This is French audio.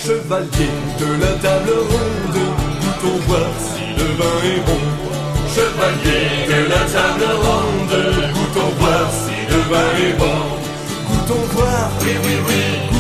Chevalier de la table ronde, goûtons voir si le vin est bon. Chevalier de la table ronde, goûtons voir si le vin est bon. Goûtons voir, oui oui oui.